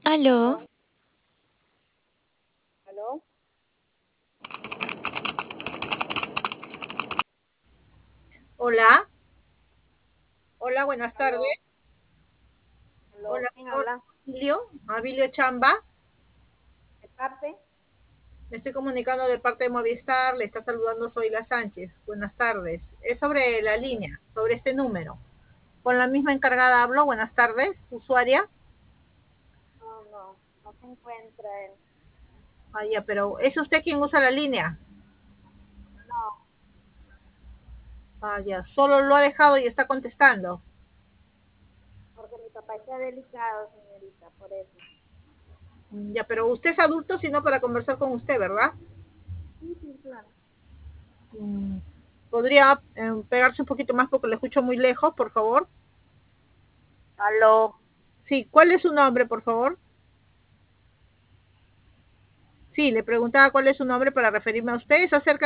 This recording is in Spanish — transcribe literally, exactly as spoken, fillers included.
Aló, ¿Aló? ¿Aló? Hola, hola, buenas tardes. ¿Aló? ¿Aló? Hola, ¿Quién señor habla? Abilio, Abilio Chamba. ¿De parte? Me estoy comunicando de parte de Movistar. Le está saludando Zoila Sánchez. Buenas tardes. Es sobre la línea, sobre este número. Con la misma encargada hablo. Buenas tardes, usuaria. No, no, no se encuentra él. Ah, ya, pero ¿es usted quien usa la línea? No, Ah, ya, solo lo ha dejado y está contestando. porque mi papá está delicado, señorita, por eso. Ya, pero usted es adulto, sino para conversar con usted, ¿verdad? Sí, sí, claro. Mm, ¿Podría eh, pegarse un poquito más porque lo escucho muy lejos, por favor? ¿Aló? Sí, ¿cuál es su nombre, por favor? Sí, le preguntaba cuál es su nombre para referirme a usted. Es acerca